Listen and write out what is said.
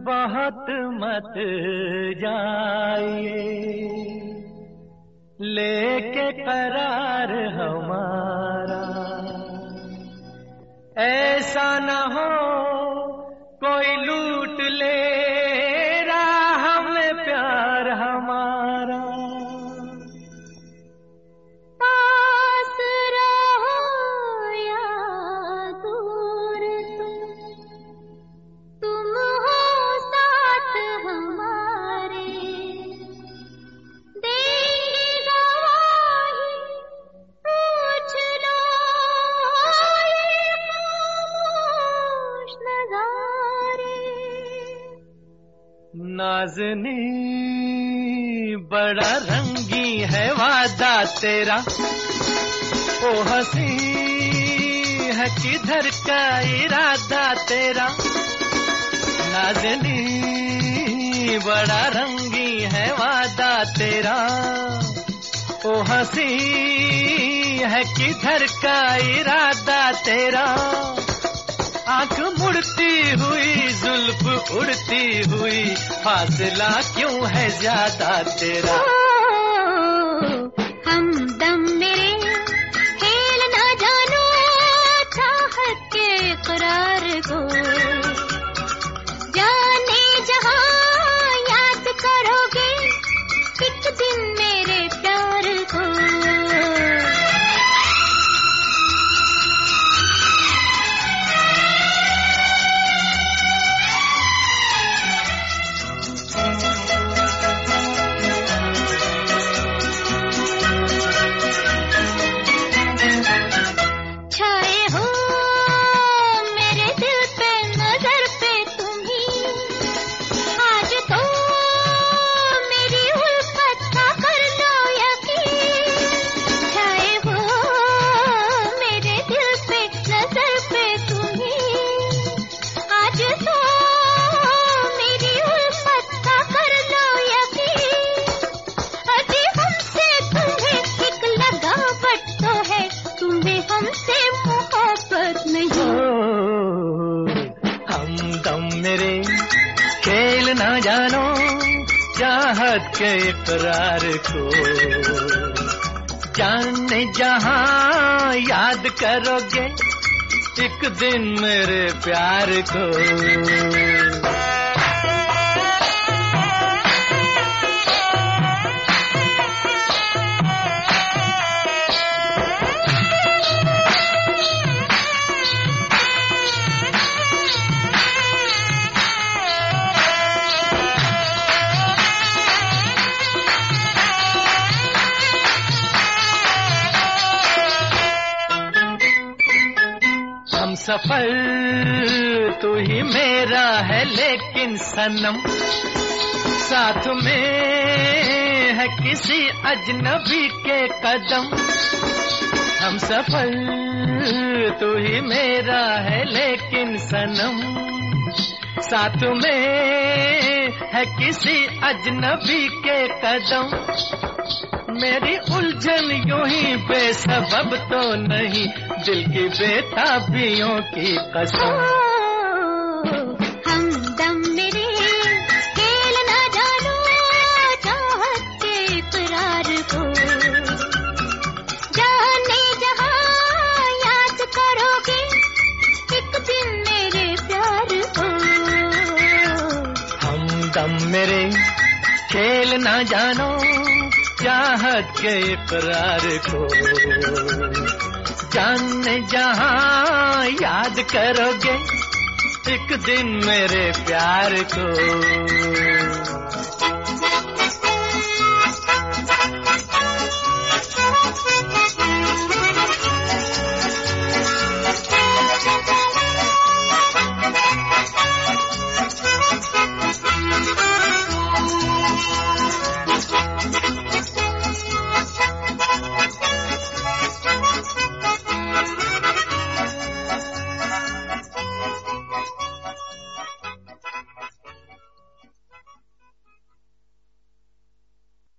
बहुत मत जाइए, लेके करार हमारा, ऐसा न हो कोई लूट ले राह में प्यार हमारा। पास रहो या दूर तुम हो साथ हमारे, देंगे गवाही पूछ लो ये खामोश नज़ारे। नाज़नी बड़ा रंगी है वादा तेरा, ओ हंसी है किधर का इरादा तेरा। नाज़नी बड़ा रंगी है वादा तेरा, ओ हंसी है किधर का इरादा तेरा। आंख मुड़ती हुई जुल्फ उड़ती हुई, फासला क्यों है ज्यादा तेरा। हमदम मेरे खेल ना जानो चाहत के इकरार को, जाने जहां याद करोगे एक दिन मेरे प्यार को। खेल ना जानो चाहत के इकरार को, जाने जहां याद करोगे एक दिन मेरे प्यार को। सफर तू ही मेरा है लेकिन सनम, साथ में है किसी अजनबी के कदम। हम सफर तू ही मेरा है लेकिन सनम, साथ में है किसी अजनबी के कदम। मेरी उलझन यूं ही बेसबब तो नहीं, दिल की बेताबियों की कसम। हमदम मेरे खेल ना जानो चाहत के इकरार को, जाने जहां याद करोगे एक दिन मेरे प्यार को। हमदम मेरे खेल ना जानो चाहत के इकरार को, जाने जहां याद करोगे एक दिन मेरे प्यार को।